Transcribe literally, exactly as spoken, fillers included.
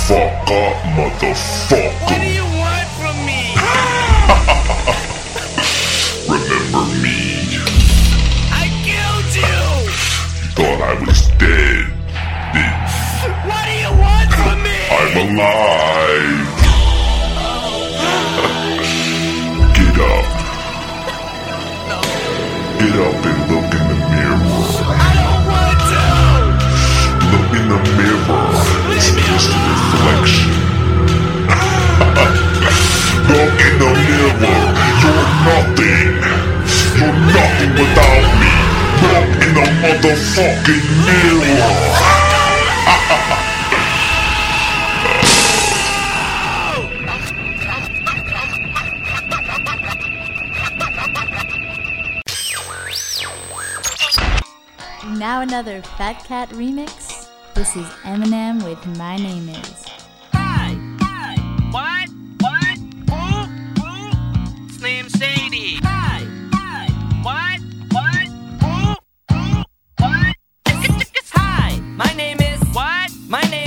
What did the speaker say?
fuck up, motherfucker. What do you want from me? Remember me? I killed you! You thought I was dead. Bitch. What do you want from me? I'm alive. Get up. Get up and look in the mirror. I don't want to! Look in the mirror. It's just a reflection. Look in the mirror. You're nothing. You're nothing without me. Look in the motherfucking mirror. Now another Fat Cat remix. This is Eminem with My Name Is. Hi! Hi! What?